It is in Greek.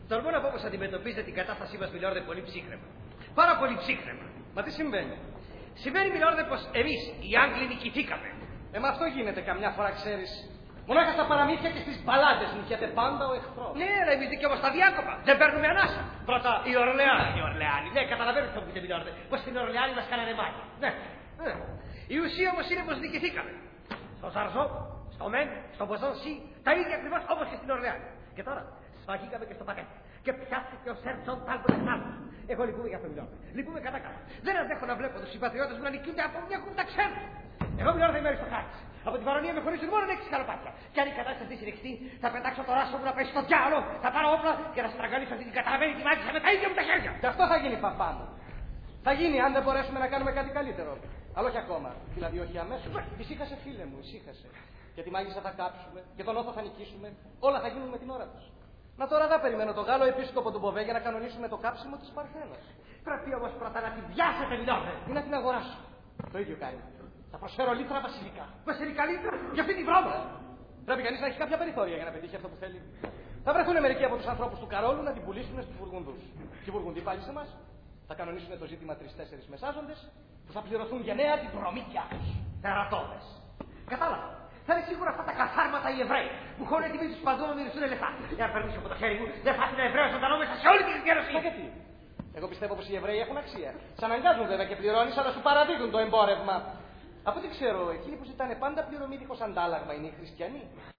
Τολμώ να πω πως αντιμετωπίζετε την κατάστασή μας, Μιλόρδε, πολύ ψύχρεμα. Πάρα πολύ ψύχρεμα. Μα τι συμβαίνει? Συμβαίνει, Μιλόρδε, πως εμείς οι Άγγλοι νικηθήκαμε. Μα αυτό γίνεται καμιά φορά, ξέρεις. Μονάχα στα παραμύθια και στις μπαλάντες νικιέται πάντα ο εχθρός. Ναι, αλλά εμείς δικαιόμαστε τα διάκοπα. Δεν παίρνουμε ανάσα. Πρώτα η Ορλεάνη. Η Ορλεάνη. Ναι, καταλαβαίνω τι θα μου πείτε, Μιλόρδε. Πως στην Ορλεάνη μας κάνανε μάχη. Ναι. Η ουσία όμως είναι πως νικηθήκαμε. Στο Ζαρζό, στο Μεν, στο Μποζόνσι, τα ίδια ακριβώς όπως και στην Ορλεάνη. Και τώρα σφαγήκαμε και στο Πατέκ. Και πιάστηκε ο Σερ Τζον Τάλμποτ. Εγώ λυπούμαι για αυτό, Μιλόρδε. Λυπούμαι κατάκαρα. Δεν αντέχω να βλέπω τους συμπατριώτες μου να νικούνται από μια κούπτα ξένους. Εγώ, Μιλόρδε, είμαι αριστοκράτης. Από την παροιμία με χωρίζουν μόνο 6 σκαλοπάτια. Και αν η κατάσταση αυτή συνεχιστεί, θα πετάξω το ράσο μου να πέσει στο διάολο, θα πάρω όπλα και να στραγγαλίσω αυτή την καταλαβαίνει τη μάχη με τα ίδια μου τα χέρια. Και αυτό θα γίνει, παπά μου. Θα γίνει αν δεν μπορέσουμε να κάνουμε κάτι καλύτερο. Αλλά όχι ακόμα. Δηλαδή, όχι αμέσως. Ησύχασε, φίλε μου, ησύχασε. Και τη μάγισσα θα κάψουμε και τον όθο θα νικήσουμε. Όλα θα γίνουν με την ώρα τους. Να τώρα δεν περιμένω τον Γάλλο επίσκοπο του Μποβέ για να κανονίσουμε το κάψιμο της Παρθένας. Πρέπει όμως πρώτα να την πιάσετε, Μιλόρδε. Ή να την αγοράσω. Το ίδιο κάνει. Θα προσφέρω λίτρα βασιλικά. Βασιλικά λίτρα για αυτή τη βρώμα. Πρέπει κανείς να έχει κάποια περιθώρια για να πετύχει αυτό που θέλει. Θα βρεθούν μερικοί από τους ανθρώπους του Καρόλου να την πουλήσουν στους Βουργουνδούς. Και οι Βουργουνδοί πάλι σε εμάς θα κανονίσουν το ζήτημα 3-4 μεσάζοντες που θα πληρωθούν γενναία την προμήθεια τους. Τερατώδες. Κατάλαβα. Θα είναι σίγουρα αυτά τα καθάρματα οι Εβραίοι που χώνουν τιμή του παντού να μυριστούν λεφτά. Για να περνήσω από το χέρι μου, δεν θα είναι Εβραίο ζωντανό μέσα σε όλη την δικαίωση. Γιατί? Εγώ πιστεύω πως οι Εβραίοι έχουν αξία. Σ' αναγκάζουν βέβαια και πληρώνεις, αλλά σου παραδίδουν το εμπόρευμα. Από ό,τι ξέρω, εκείνοι που ζητάνε πάντα πληρωμή δίχως αντάλλαγμα είναι οι χριστιανοί.